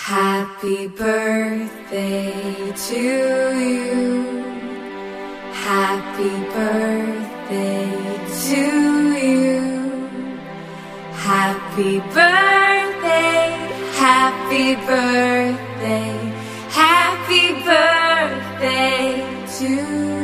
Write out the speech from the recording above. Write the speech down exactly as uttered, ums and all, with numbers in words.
Happy birthday to you. Happy birthday to you. Happy birthday, happy birthday, happy birthday to you.